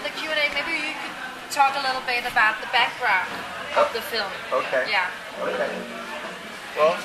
the Q&A, maybe you could talk a little bit about the background of the film. Okay. Yeah. Okay. Well,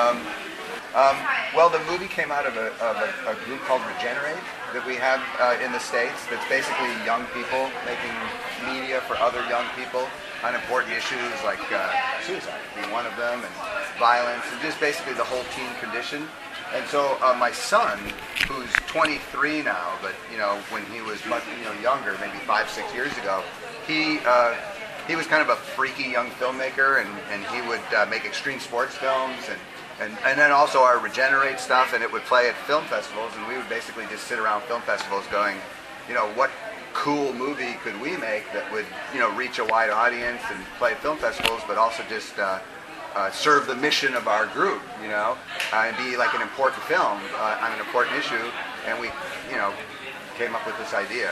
well, the movie came out of a group called Regenerate that we have in the States. That's basically young people making media for other young people on important issues like suicide being one of them, and violence, and just basically the whole teen condition. And so my son, who's 23 now, but when he was much younger, maybe 5-6 years ago, he was kind of a freaky young filmmaker, and he would make extreme sports films and then also our Regenerate stuff, and it would play at film festivals, and we would basically just sit around film festivals going, what cool movie could we make that would reach a wide audience and play at film festivals, but also just serve the mission of our group, and be like an important film on an important issue. And we, came up with this idea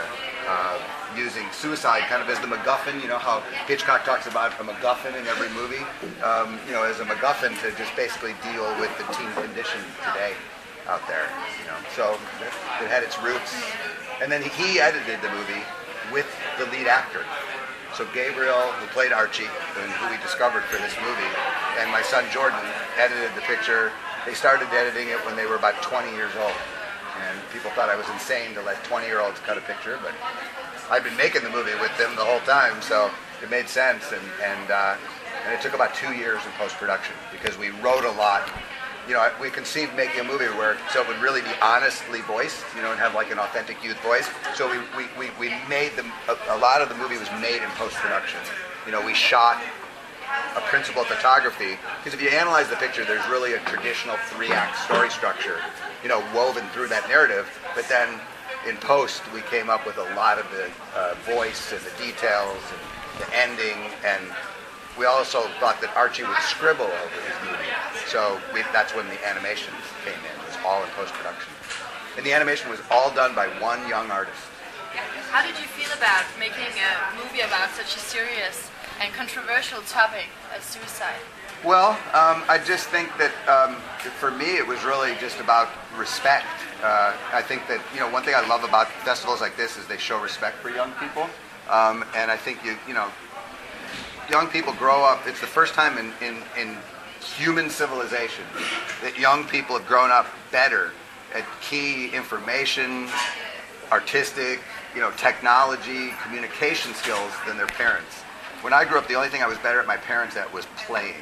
using suicide kind of as the MacGuffin. How Hitchcock talks about a MacGuffin in every movie, as a MacGuffin to just basically deal with the teen condition today out there. So it had its roots, and then he edited the movie with the lead actor. So Gabriel, who played Archie, and who we discovered for this movie, and my son Jordan edited the picture. They started editing it when they were about 20 years old. And people thought I was insane to let 20-year-olds cut a picture, but I've been making the movie with them the whole time, so it made sense. And it took about 2 years in post-production because we wrote a lot. We conceived making a movie so it would really be honestly voiced, and have like an authentic youth voice. So we made a lot of the movie was made in post-production. We shot a principal photography, because if you analyze the picture, there's really a traditional 3-act story structure, woven through that narrative. But then in post, we came up with a lot of the voice and the details and the ending, and we also thought that Archie would scribble over his movie. So that's when the animation came in. It was all in post-production. And the animation was all done by one young artist. How did you feel about making a movie about such a serious and controversial topic as suicide? Well, I just think that for me it was really just about respect. I think that one thing I love about festivals like this is they show respect for young people, and I think young people grow up. It's the first time in human civilization that young people have grown up better at key information, artistic, technology, communication skills than their parents. When I grew up, the only thing I was better at my parents at was playing,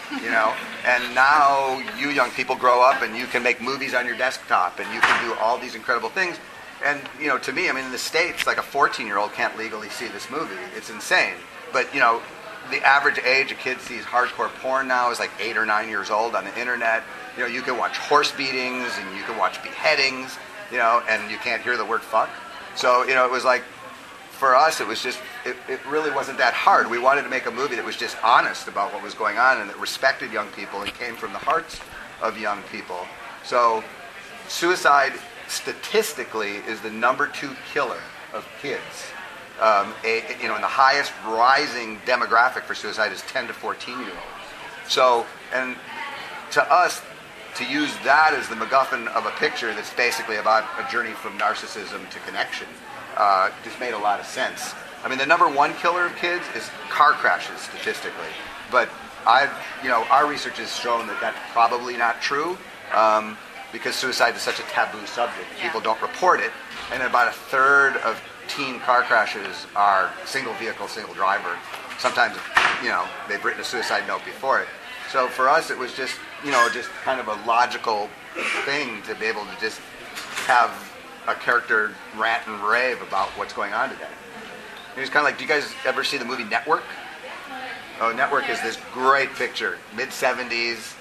And now you young people grow up and you can make movies on your desktop and you can do all these incredible things. And, to me, in the States, like a 14-year-old can't legally see this movie. It's insane. But, the average age a kid sees hardcore porn now is like 8 or 9 years old on the internet. You can watch horse beatings and you can watch beheadings, and you can't hear the word fuck. So, it was like, for us, it was just, it really wasn't that hard. We wanted to make a movie that was just honest about what was going on and that respected young people and came from the hearts of young people. So suicide, statistically, is the number 2 killer of kids. And the highest rising demographic for suicide is 10 to 14-year-olds. So, and to us, to use that as the MacGuffin of a picture that's basically about a journey from narcissism to connection, just made a lot of sense. The number 1 killer of kids is car crashes statistically, but our research has shown that that's probably not true, because suicide is such a taboo subject. People don't report it, and about a third of teen car crashes are single vehicle, single driver. Sometimes, they've written a suicide note before it. So for us, it was just, just kind of a logical thing to be able to just have a character rant and rave about what's going on today. It was kind of like, do you guys ever see the movie Network? Oh, Network is this great picture, mid-70s.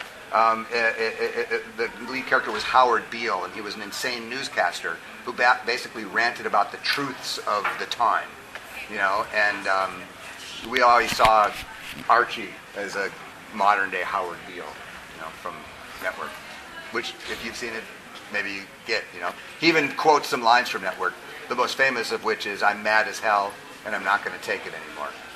The lead character was Howard Beale, and he was an insane newscaster who basically ranted about the truths of the time, and we always saw Archie as a modern-day Howard Beale, from Network, which, if you've seen it, maybe you get, He even quotes some lines from Network, the most famous of which is, "I'm mad as hell, and I'm not going to take it anymore."